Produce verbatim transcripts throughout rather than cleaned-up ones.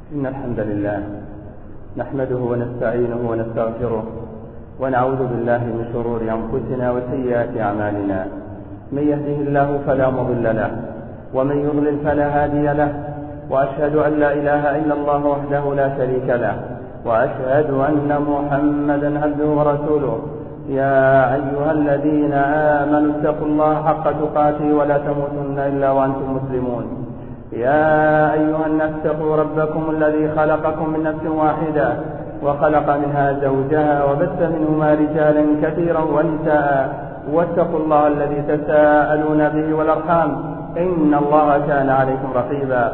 إن الحمد لله نحمده ونستعينه ونستغفره ونعوذ بالله من شرور أنفسنا وسيئات أعمالنا. من يهده الله فلا مضل له ومن يضلل فلا هادي له، وأشهد أن لا إله إلا الله وحده لا شريك له، وأشهد أن محمدا عبده ورسوله. يا أيها الذين آمنوا اتقوا الله حق تقاته ولا تموتن إلا وأنتم مسلمون. يا أيها الناس اتقوا ربكم الذي خلقكم من نفس واحدة وخلق منها زوجها وبث منهما رجالا كثيرا ونساء، واتقوا الله الذي تساءلون به والأرحام إن الله كان عليكم رقيبا.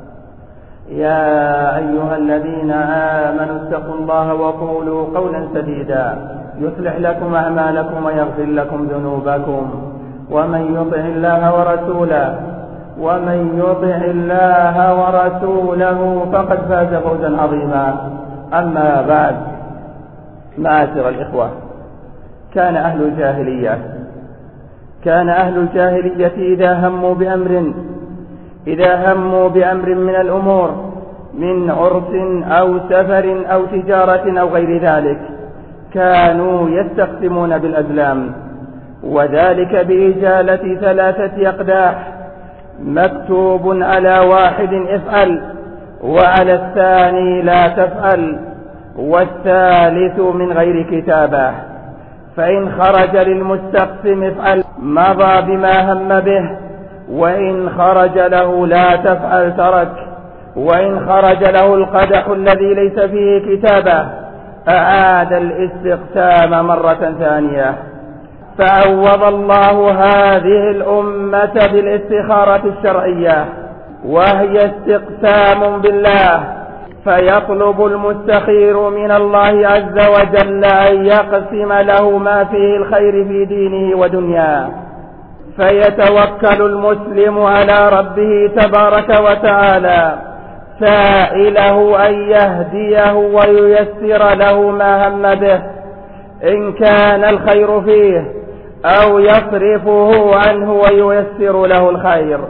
يا أيها الذين آمنوا اتقوا الله وقولوا قولا سديدا يصلح لكم أعمالكم ويغفر لكم ذنوبكم، ومن يطع الله ورسوله ومن يطع الله ورسوله فقد فاز فوزا عظيما. أما بعد، معاشر الإخوة، كان أهل الجاهلية كان أهل الجاهلية إذا هموا بأمر إذا هموا بأمر من الأمور من عرس أو سفر أو تجارة أو غير ذلك كانوا يستقسمون بالأزلام، وذلك بإجالة ثلاثة أقداح مكتوب على واحد افعل وعلى الثاني لا تفعل والثالث من غير كتابة، فإن خرج للمستقسم افعل مضى بما هم به، وإن خرج له لا تفعل ترك، وإن خرج له القدح الذي ليس فيه كتابة أعاد الاستقسام مرة ثانية. فعوض الله هذه الأمة بالاستخارة الشرعية، وهي استقسام بالله، فيطلب المستخير من الله عز وجل أن يقسم له ما فيه الخير في دينه ودنياه، فيتوكل المسلم على ربه تبارك وتعالى سائله أن يهديه وييسر له ما هم به إن كان الخير فيه، أو يصرفه عنه وييسر له الخير.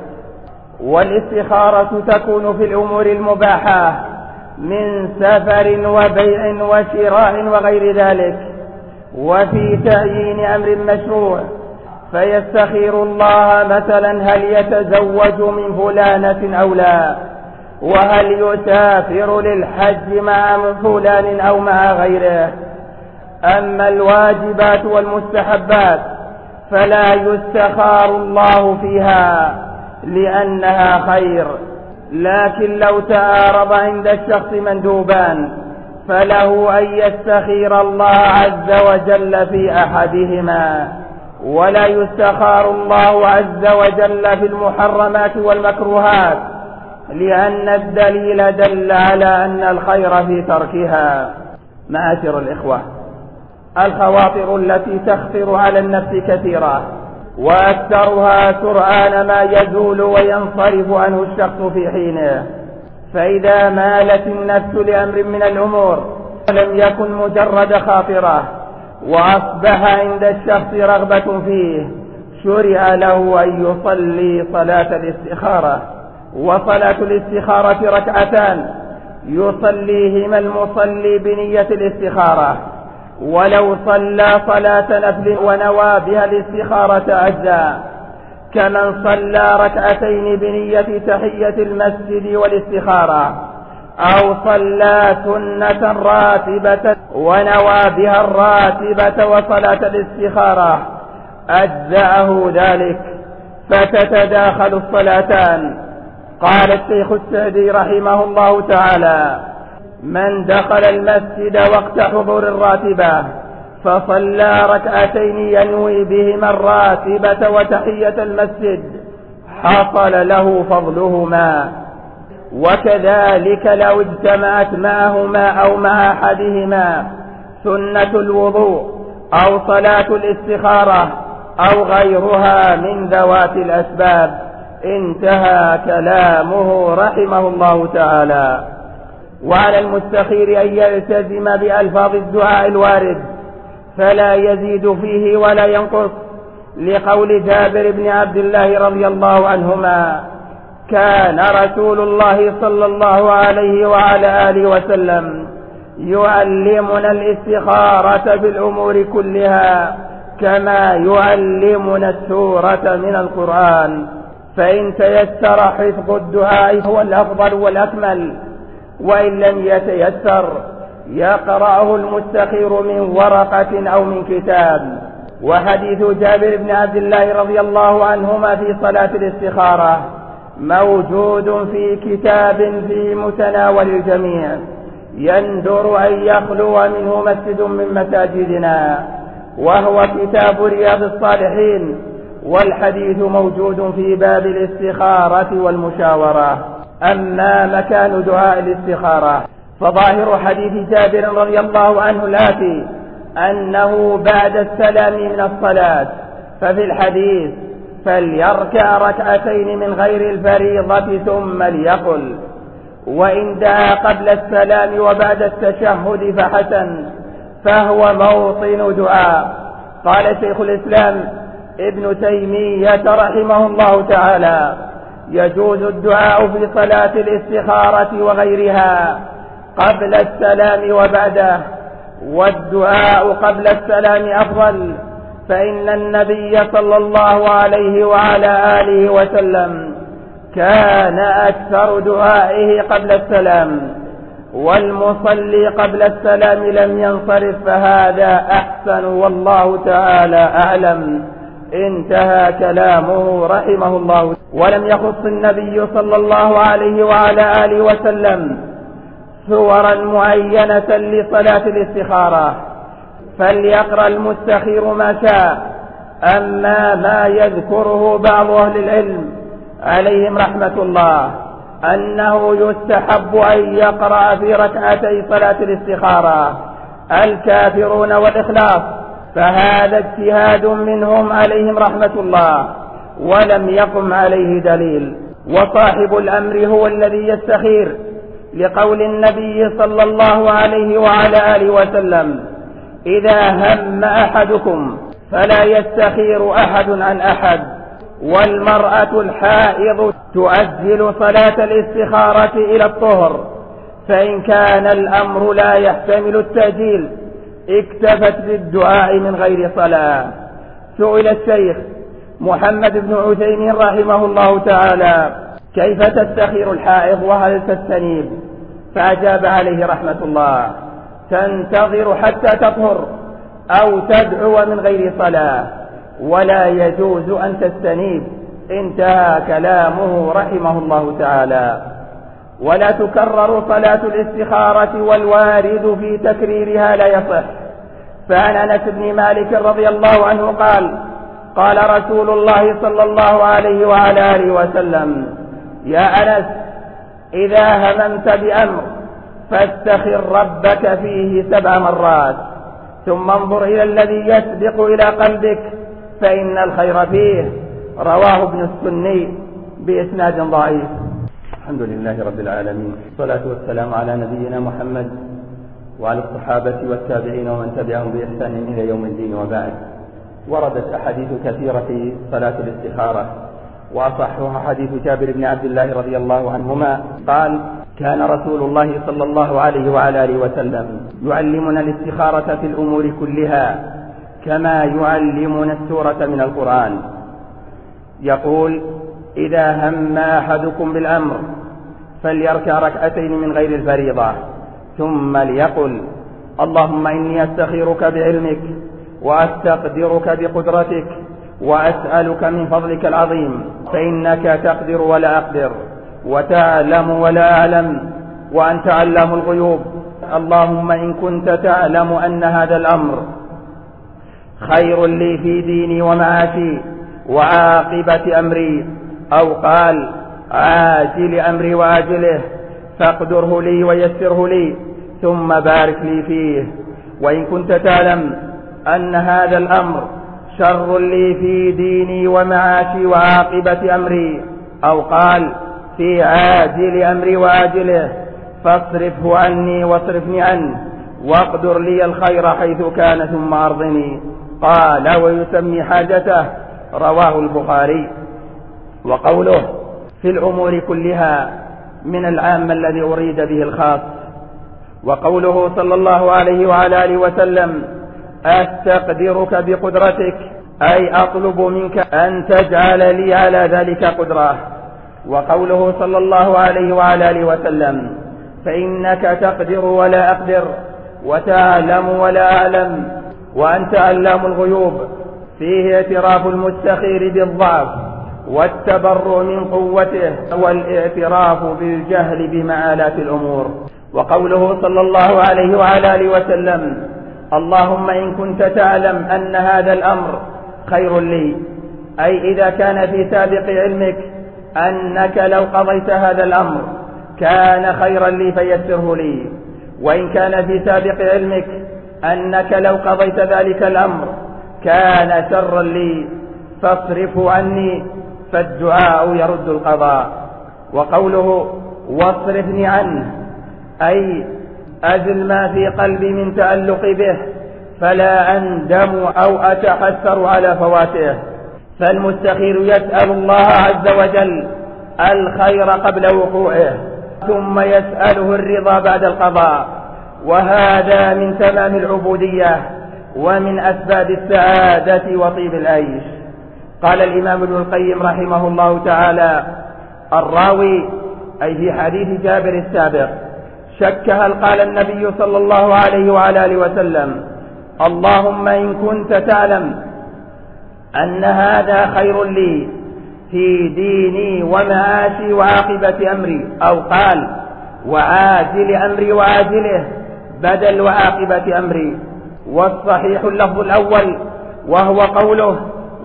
والاستخارة تكون في الأمور المباحة من سفر وبيع وشراء وغير ذلك، وفي تعيين أمر مشروع فيستخير الله مثلا هل يتزوج من فلانة أو لا، وهل يسافر للحج مع فلان أو مع غيره. أما الواجبات والمستحبات فلا يستخار الله فيها لأنها خير، لكن لو تعارض عند الشخص مندوبان فله أن يستخير الله عز وجل في أحدهما، ولا يستخار الله عز وجل في المحرمات والمكروهات، لأن الدليل دل على أن الخير في تركها. معاشر الإخوة، الخواطر التي تخطر على النفس كثيرة، وأكثرها سرعان ما يزول وينصرف عنه الشخص في حينه، فإذا مالت النفس لأمر من الأمور لم يكن مجرد خاطرة وأصبح عند الشخص رغبة فيه، شرع له أن يصلي صلاة الاستخارة. وصلاة الاستخارة ركعتان يصليهما المصلي بنية الاستخارة، ولو صلى صلاة نفل ونوى بها الاستخارة أجزاء، كمن صلى ركعتين بنية تحية المسجد والاستخارة، أو صلى سنة راتبة ونوى بها الراتبة وصلاة الاستخارة أجزأه ذلك، فتتداخل الصلاتان. قال الشيخ السعدي رحمه الله تعالى: من دخل المسجد وقت حضور الراتبة فصلى ركعتين ينوي بهما الراتبة وتحية المسجد حصل له فضلهما، وكذلك لو اجتمعت معهما أو مع أحدهما سنة الوضوء أو صلاة الاستخارة أو غيرها من ذوات الأسباب. انتهى كلامه رحمه الله تعالى. وعلى المستخير أن يلتزم بألفاظ الدعاء الوارد فلا يزيد فيه ولا ينقص، لقول جابر بن عبد الله رضي الله عنهما: كان رسول الله صلى الله عليه وعلى آله وسلم يعلمنا الاستخارة بالأمور كلها كما يعلمنا السورة من القرآن، فإن تيسر حفظ الدعاء هو الأفضل والأكمل، وإن لم يتيسر يقرأه المستخير من ورقة أو من كتاب. وحديث جابر بن عبد الله رضي الله عنهما في صلاة الاستخارة موجود في كتاب في متناول الجميع، يندر أن يخلو منه مسجد من مساجدنا، وهو كتاب رياض الصالحين، والحديث موجود في باب الاستخارة والمشاورة. أما مكان دعاء الاستخارة فظاهر حديث جابر رضي الله عنه الآتي أنه بعد السلام من الصلاة، ففي الحديث فليركع ركعتين من غير الفريضة ثم ليقل، وإن دعا قبل السلام وبعد التشهد فحسن، فهو موطن دعاء. قال شيخ الإسلام ابن تيمية رحمه الله تعالى: يجوز الدعاء في صلاة الاستخارة وغيرها قبل السلام وبعده، والدعاء قبل السلام أفضل، فإن النبي صلى الله عليه وعلى آله وسلم كان أكثر دعائه قبل السلام، والمصلي قبل السلام لم ينصرف، فهذا أحسن والله تعالى أعلم. انتهى كلامه رحمه الله. ولم يخص النبي صلى الله عليه وعلى آله وسلم صورا معينة لصلاة الاستخارة، فليقرأ المستخير ما شاء. أما ما يذكره بعض أهل العلم عليهم رحمة الله أنه يستحب أن يقرأ في ركعتي صلاة الاستخارة الكافرون والإخلاص، فهذا اجتهاد منهم عليهم رحمة الله، ولم يقم عليه دليل. وصاحب الأمر هو الذي يستخير، لقول النبي صلى الله عليه وعلى آله وسلم: إذا هم أحدكم فلا يستخير أحد عن أحد. والمرأة الحائض تؤجل صلاة الاستخارة إلى الطهر، فإن كان الأمر لا يحتمل التأجيل اكتفت بالدعاء من غير صلاة. سئل الشيخ محمد بن عثيمين رحمه الله تعالى: كيف تستخير الحائض وهل تستنيب؟ فأجاب عليه رحمة الله: تنتظر حتى تطهر أو تدعو من غير صلاة، ولا يجوز أن تستنيب. انتهى كلامه رحمه الله تعالى. ولا تكرر صلاة الاستخارة، والوارد في تكريرها لا يصح. فعن أنس بن مالك رضي الله عنه قال: قال رسول الله صلى الله عليه وعلى آله وسلم: يا أنس، إذا هممت بأمر فاستخر ربك فيه سبع مرات، ثم انظر إلى الذي يسبق إلى قلبك فإن الخير فيه. رواه ابن السني بإسناد ضعيف. الحمد لله رب العالمين، والصلاة والسلام على نبينا محمد وعلى الصحابة والتابعين ومن تبعهم بإحسان إلى يوم الدين، وبعد. وردت أحاديث كثيرة في صلاة الاستخارة، وأصحها حديث جابر بن عبد الله رضي الله عنهما قال: كان رسول الله صلى الله عليه وعلى آله وسلم يعلمنا الاستخارة في الأمور كلها كما يعلمنا السورة من القرآن. يقول: إذا هم أحدكم بالأمر فليركع ركعتين من غير الفريضة، ثم ليقل: اللهم إني أستخيرك بعلمك وأستقدرك بقدرتك وأسألك من فضلك العظيم، فإنك تقدر ولا أقدر وتعلم ولا أعلم وأنت علام الغيوب. اللهم إن كنت تعلم أن هذا الأمر خير لي في ديني ومعاشي وعاقبة أمري، أو قال عاجل أمري وآجله، فاقدره لي ويسره لي ثم بارك لي فيه. وإن كنت تعلم أن هذا الأمر شر لي في ديني ومعاشي وعاقبة أمري، أو قال في عاجل أمري وآجله، فاصرفه عني واصرفني عنه، واقدر لي الخير حيث كان ثم أرضني. قال: ويسمي حاجته. رواه البخاري. وقوله في الأمور كلها من العام الذي أريد به الخاص. وقوله صلى الله عليه وعلى آله وسلم أستقدرك بقدرتك، أي أطلب منك أن تجعل لي على ذلك قدرة. وقوله صلى الله عليه وعلى آله وسلم فإنك تقدر ولا أقدر وتعلم ولا أعلم وأنت علام الغيوب، فيه اعتراف المستخير بالضعف والتبرؤ من قوته والاعتراف بالجهل بمعالات الأمور. وقوله صلى الله عليه وعلى آله وسلم اللهم إن كنت تعلم أن هذا الأمر خير لي، أي إذا كان في سابق علمك أنك لو قضيت هذا الأمر كان خيرا لي فيسره لي، وإن كان في سابق علمك أنك لو قضيت ذلك الأمر كان شرا لي فاصرفه عني، فالدعاء يرد القضاء. وقوله واصرفني عنه، أي أزل ما في قلبي من تعلق به فلا أندم أو أتحسر على فواته. فالمستخير يسأل الله عز وجل الخير قبل وقوعه، ثم يسأله الرضا بعد القضاء، وهذا من تمام العبودية ومن أسباب السعادة وطيب العيش. قال الإمام ابن القيم رحمه الله تعالى الراوي، أي في حديث جابر السابق، شك هل قال النبي صلى الله عليه وعلى آله وسلم اللهم إن كنت تعلم أن هذا خير لي في ديني ومعاشي وعاقبة أمري، أو قال وعاجل أمري وعاجله بدل وعاقبة أمري. والصحيح اللفظ الأول وهو قوله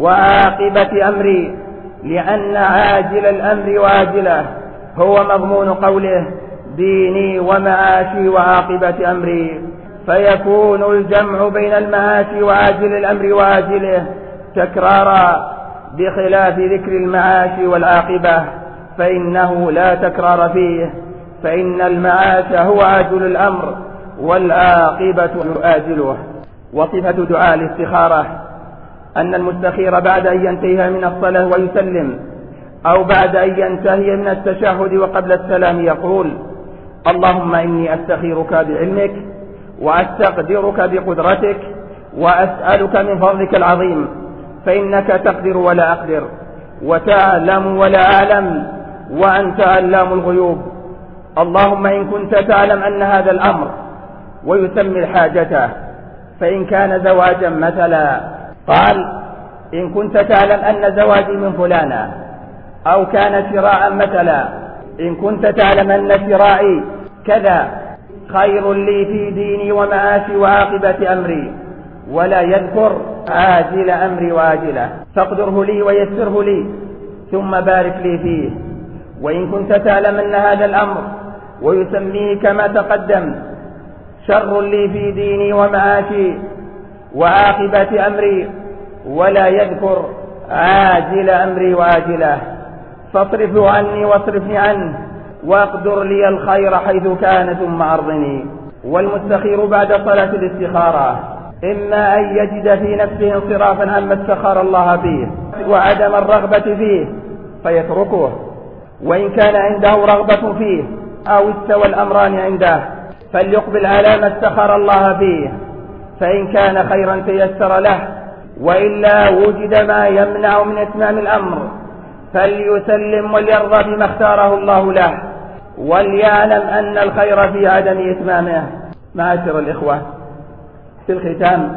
وعاقبة أمري، لأن عاجل الأمر وعاجله هو مضمون قوله ديني ومعاشي وعاقبة أمري، فيكون الجمع بين المعاشي وعاجل الأمر وعاجله تكرارا، بخلاف ذكر المعاشي والعاقبة فإنه لا تكرار فيه، فإن المعاش هو عاجل الأمر والعاقبة آجله. وصفة دعاء الاستخارة أن المستخير بعد أن ينتهي من الصلاة ويسلم، أو بعد أن ينتهي من التشهد وقبل السلام يقول اللهم إني أستخيرك بعلمك وأستقدرك بقدرتك وأسألك من فضلك العظيم، فإنك تقدر ولا أقدر وتعلم ولا أعلم وأنت علام الغيوب. اللهم إن كنت تعلم أن هذا الأمر، ويسمي الحاجة، فإن كان زواجا مثلا قال إن كنت تعلم أن زواجي من فلانة، أو كان شراء مثلا إن كنت تعلم أن شرائي كذا خير لي في ديني ومعاشي وعاقبة أمري، ولا يذكر عاجل أمري وآجله، فاقدره لي ويسره لي ثم بارك لي فيه. وإن كنت تعلم أن هذا الأمر، ويسميه كما تقدم شر لي في ديني ومعاشي وعاقبة أمري، ولا يذكر عاجل أمري وآجله، فاصرفه عني واصرفني عنه واقدر لي الخير حيث كان ثم أرضني. والمستخير بعد صلاة الاستخارة إما أن يجد في نفسه انصرافا عما استخار الله فيه وعدم الرغبة فيه فيتركه، وإن كان عنده رغبة فيه أو استوى الأمران عنده فليقبل على ما استخار الله فيه، فإن كان خيرا تيسر له، وإلا وجد ما يمنع من إتمام الأمر فليسلم وليرضى بما اختاره الله له، وليعلم أن الخير في عدم إتمامه. معاشر الإخوة، في الختام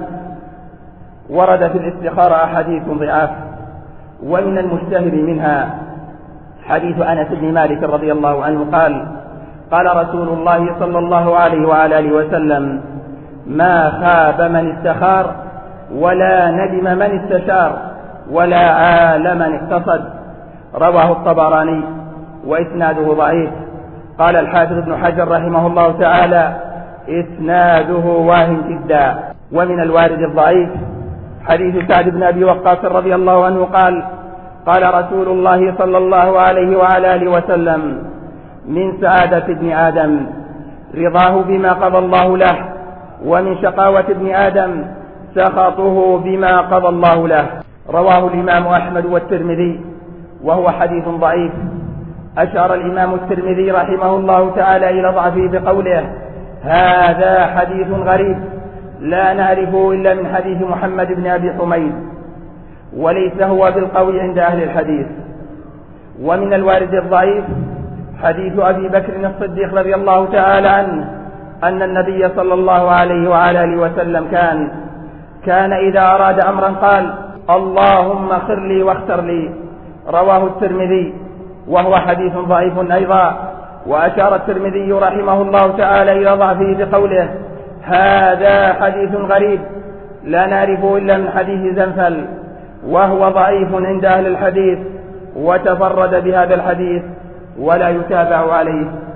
ورد في الاستخارة أحاديث ضعاف، ومن المشتهر منها حديث أنس بن مالك رضي الله عنه قال قال رسول الله صلى الله عليه وعلى آله وسلم ما خاب من استخار ولا ندم من استشار ولا عال من اقتصد. رواه الطبراني وإسناده ضعيف. قال الحافظ ابن حجر رحمه الله تعالى إسناده واهن جدا. ومن الوارد الضعيف حديث سعد بن أبي وقاص رضي الله عنه قال قال رسول الله صلى الله عليه وعلى آله وسلم من سعادة ابن آدم رضاه بما قضى الله له، ومن شقاوة ابن آدم سخطه بما قضى الله له. رواه الإمام أحمد والترمذي وهو حديث ضعيف. أشار الإمام الترمذي رحمه الله تعالى إلى ضعفه بقوله: هذا حديث غريب لا نعرفه إلا من حديث محمد بن أبي حميد، وليس هو بالقوي عند أهل الحديث. ومن الوارد الضعيف حديث أبي بكر الصديق رضي الله تعالى عنه أن النبي صلى الله عليه وعلى آله وسلم كان كان إذا أراد أمرا قال: اللهم اغفر لي واختر لي. رواه الترمذي، وهو حديث ضعيف أيضا. وأشار الترمذي رحمه الله تعالى إلى ضعفه بقوله: هذا حديث غريب لا نعرفه إلا من حديث زنفل، وهو ضعيف عند أهل الحديث، وتفرد بهذا الحديث ولا يتابع عليه.